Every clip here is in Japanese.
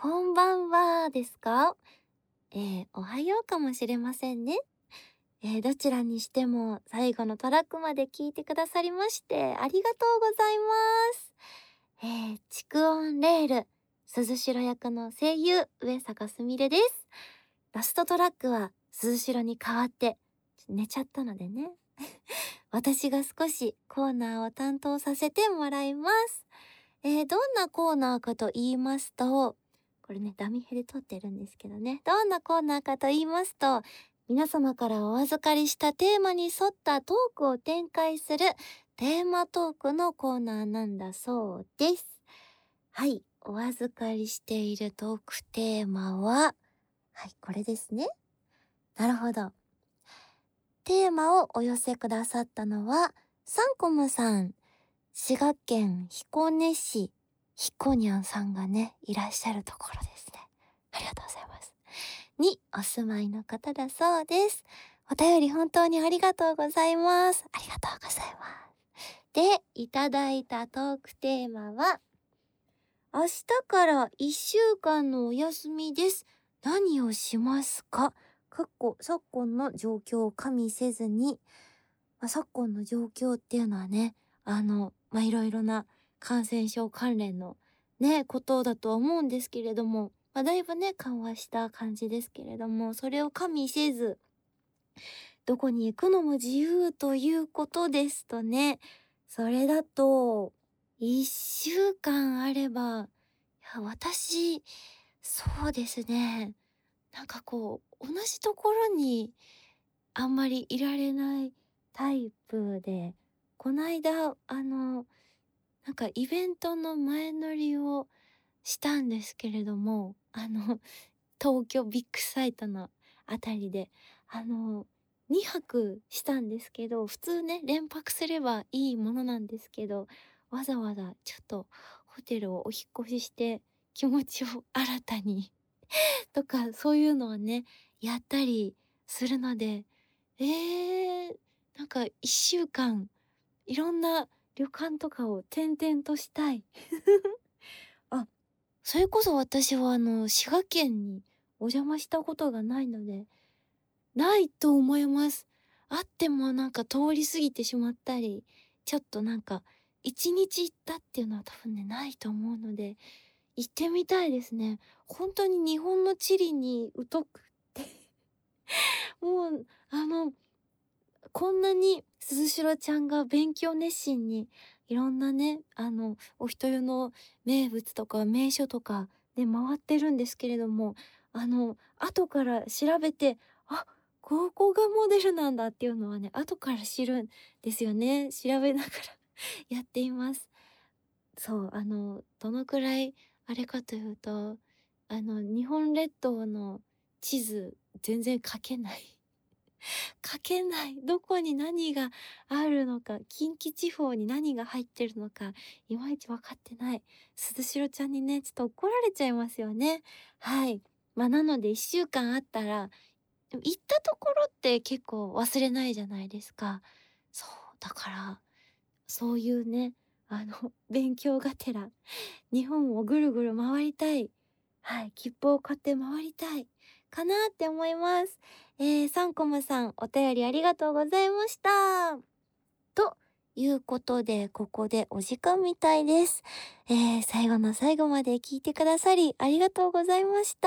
こんばんはですか？おはようかもしれませんね。どちらにしても最後のトラックまで聞いてくださりましてありがとうございます。蓄音レール、鈴代役の声優、上坂すみれです。ラストトラックは鈴代に代わって、寝ちゃったのでね。私が少しコーナーを担当させてもらいます。どんなコーナーかと言いますと、これね、ダミヘで撮ってるんですけどね。どんなコーナーかと言いますと、皆様からお預かりしたテーマに沿ったトークを展開するテーマトークのコーナーなんだそうです。はい、お預かりしているトークテーマは、はい、これですね。なるほど。テーマをお寄せくださったのは、サンコムさん。滋賀県彦根市、ひこにゃんさんがね、いらっしゃるところですね。ありがとうございます。にお住まいの方だそうです。お便り本当にありがとうございます。ありがとうございます。で、いただいたトークテーマは、明日から1週間のお休みです。何をしますか？昨今の状況を加味せずに、昨今の状況っていうのはね、いろいろな感染症関連のね、ことだとは思うんですけれども、だいぶね、緩和した感じですけれども、それを加味せず、どこに行くのも自由ということですとね、それだと、1週間あれば、私、そうですね、同じところにあんまりいられないタイプで、こないだ、イベントの前乗りをしたんですけれども、東京ビッグサイトのあたりで、2泊したんですけど、普通ね、連泊すればいいものなんですけど、わざわざちょっとホテルをお引っ越しして気持ちを新たにとか、そういうのをね、やったりするので、1週間いろんな旅館とかを転々としたい。あ、それこそ私は滋賀県にお邪魔したことがないので、ないと思います。あっても通り過ぎてしまったり、ちょっと一日行ったっていうのは多分ね、ないと思うので、行ってみたいですね。本当に日本の地理に疎くってもう、こんなに鈴代ちゃんが勉強熱心にいろんなね、お人よの名物とか名所とかで回ってるんですけれども、後から調べて、あ、ここがモデルなんだっていうのはね、後から知るんですよね。調べながらやっています。そう、どのくらいあれかというと、日本列島の地図全然書けない。書けない。どこに何があるのか、近畿地方に何が入ってるのか、いまいち分かってない。鈴代ちゃんにね、ちょっと怒られちゃいますよね。はい。なので1週間あったら、でも行ったところって結構忘れないじゃないですか。そう、だから、そういうね、勉強がてら、日本をぐるぐる回りたい。はい、切符を買って回りたい。かなって思います。サンコムさん、お便りありがとうございました。ということで、ここでお時間みたいです。最後の最後まで聞いてくださりありがとうございました。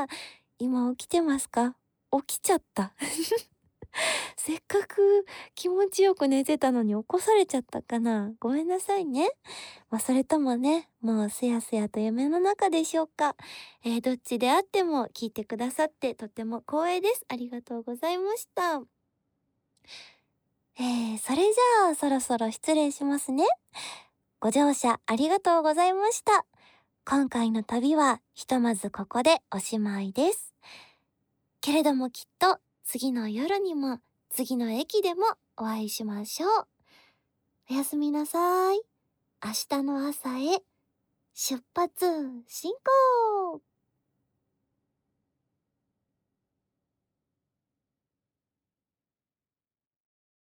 今起きてますか？起きちゃった。せっかく気持ちよく寝てたのに起こされちゃったかな。ごめんなさいね。それともね、もうすやすやと夢の中でしょうか。どっちであっても聞いてくださってとても光栄です。ありがとうございました。それじゃあそろそろ失礼しますね。ご乗車ありがとうございました。今回の旅はひとまずここでおしまいです。けれどもきっと次の夜にも次の駅でもお会いしましょう。おやすみなさい。明日の朝へ出発進行